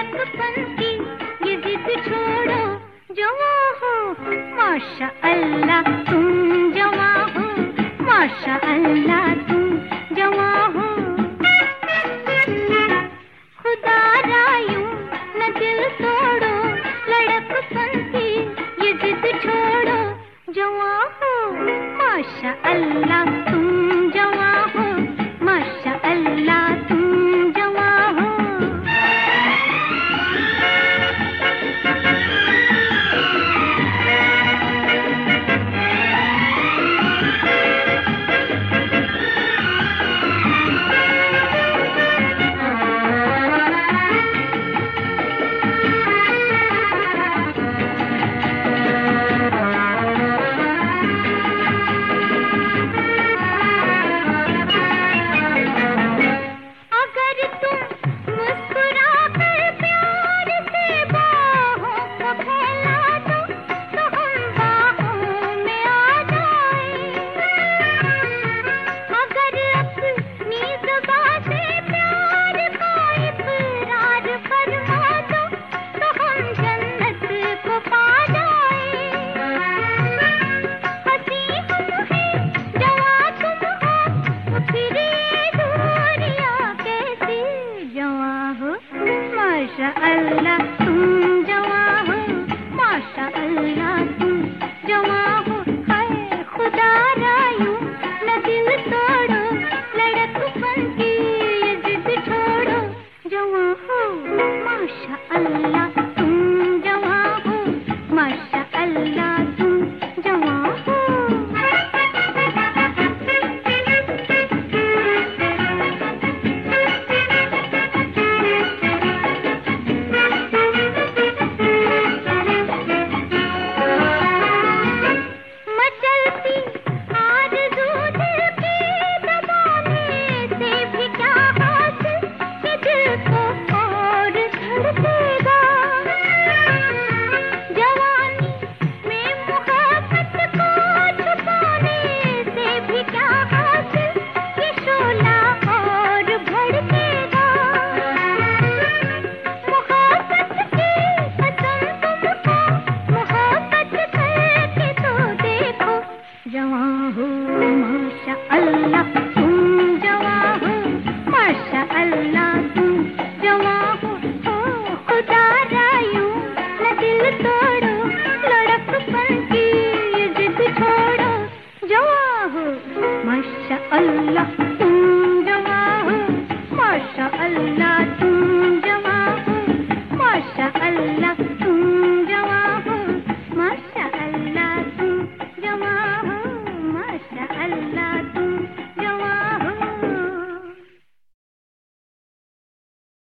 लड़कपन की ये जिद छोड़ो, जवां हो माशा अल्लाह तुम जवां हो, माशा अल्लाह तुम जवां हो। खुदा रायूं न दिल तोड़ो, लड़कपन की ये जिद छोड़ो, जवां हो माशा अल्लाह तुम जवां हो, माशा अल्लाह तुम जवां हो। माशा अल्लाह तुम जवां हो, माशा अल्लाह तुम जवां हो। हाय खुदा रायूं न दिल तोड़ो, लड़कपन की ये जिद छोड़ो, जवां हो माशा अल्लाह तुम जवां हो, माशा अल्लाह तुम जवां हो। जवां हो माशा अल्लाह तुम जवां हो, माशा अल्लाह तुम जवां हो। ओ खुदा रायूं न दिल तोड़ो, लड़कपन की ये जिद छोड़ो, जवां हो माशा अल्लाह।